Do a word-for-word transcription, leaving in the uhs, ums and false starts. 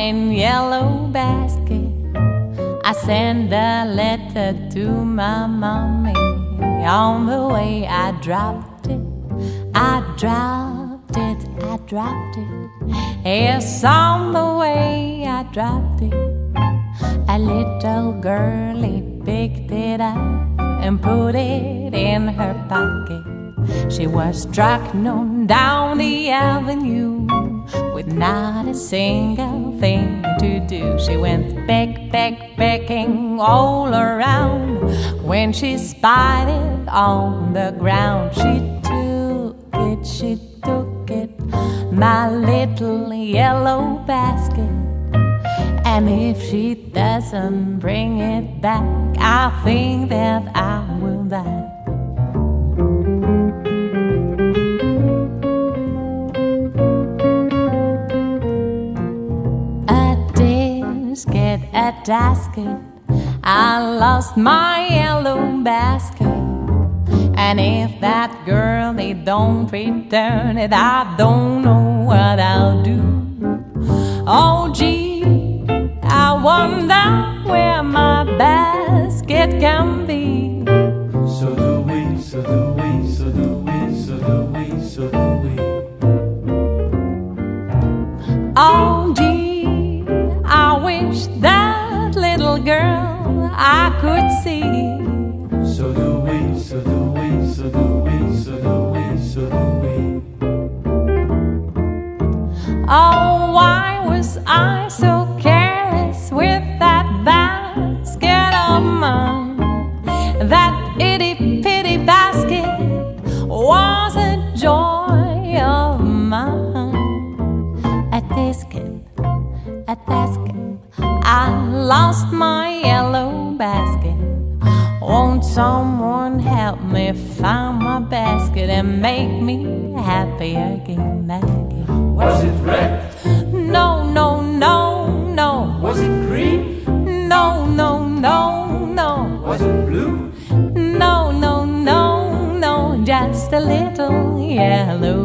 and yellow basket. I sent a letter to my mommy. On the way I dropped it, I dropped it, I dropped it. Yes, on the way I dropped it. A little girlie picked it up and put it in her pocket. She was trucking on down the avenue with not a single thing to do. She went peck, peck, pecking all around. When she spied it on the ground, she took it, she took it, my little yellow basket. And if she doesn't bring it back, I think that I will die. Get a basket, I lost my yellow basket. And if that girl, they don't return it, I don't know what I'll do. Oh gee, I wonder where my basket can be. So do we, so do we, so do we, so do we, so do we. Oh gee, I wish that little girl I could see. So do we, so do we, so do we, so do we, so do we. Oh, why was I so careless with that basket of mine? That itty-bitty basket was a joy of mine. A basket, a basket, I lost my yellow basket. Won't someone help me find my basket and make me happy again, again? Was it red? No, no, no, no. Was it green? No, no, no, no. Was it blue? No, no, no, no. Just a little yellow